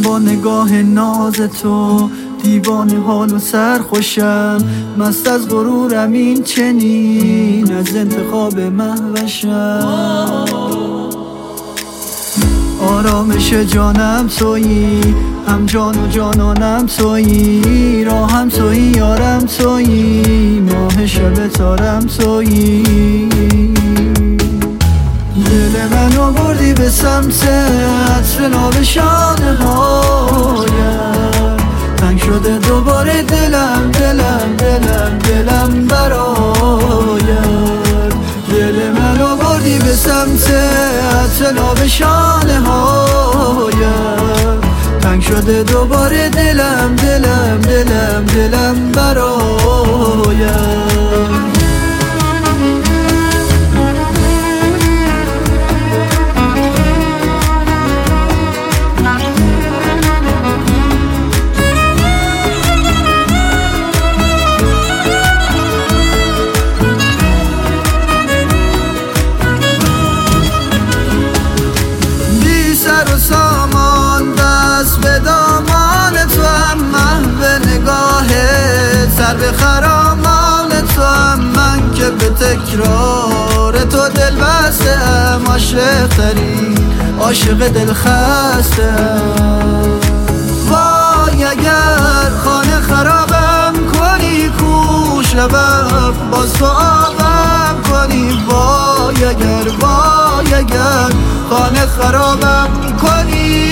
با نگاه ناز تو، دیوانه حال و سرخوشم، مست از غرورم این چنین، از انتخاب مهوشم. آرامش جانم تویی، هم جان و جانانم تویی، راهم تویی، یارم تویی، ماه شب تارم تویی. دل منو بردی به سمت عطر نابشانه هایم، تنگ شده دوباره دلم دلم دلم دلم برایت. دل منو بردی به سمت عطر نابشانه هایم، تنگ شده دوباره دلم دلم دلم دلم برایت. سر به خرامان تو هم، من که به تکرار تو دل بستم، عاشق ترین عاشق دل خستم. وای اگر خانه خرابم کنی، کوش لبم باز تو آبم کنی. وای اگر خانه خرابم کنی.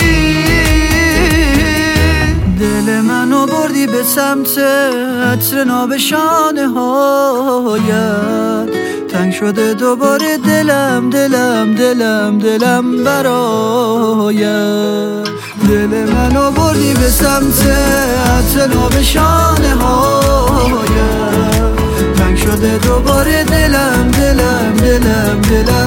دل منو بردی به سمت عطر نابشانه هایت، تنگ شده دوباره دلم دلم دلم دلم برایت. دل منو بردی به سمت عطر نابشانه هایت، تنگ شده دوباره دلم دلم دلم دلم